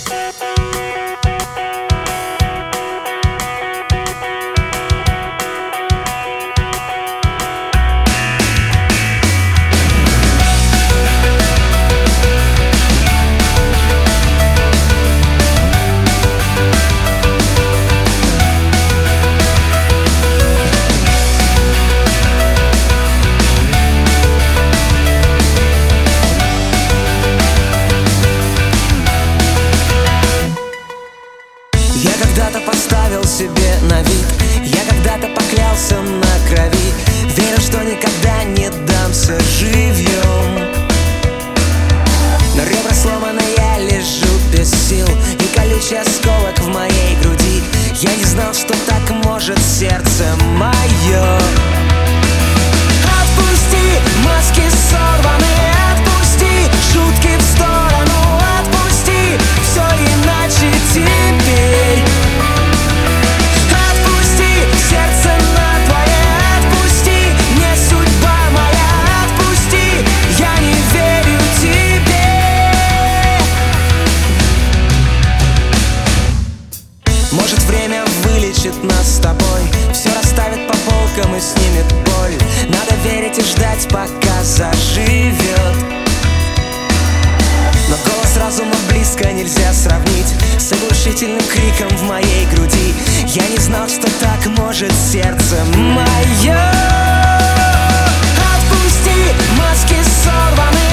Я когда-то поставил себе на вид, я когда-то поклялся на крови, верю, что никогда не дамся живьем. На ребра сломанно я лежу без сил, и колючий осколок в моей груди. Я не знал, что так может сердце мое. Отпусти, маски сорваны, отпусти, шутки в сторону, отпусти, все иначе теперь. Отпусти, сердце на твое, отпусти, не судьба моя, отпусти, я не верю тебе. Может, время вылечит нас с тобой, все расставит по полкам и снимет боль. Надо верить и ждать, пока заживет. Но голос разума близко нельзя сравнить с оглушительным криком в моей груди. Я не знал, что так может сердце мое. Отпусти, маски сорваны,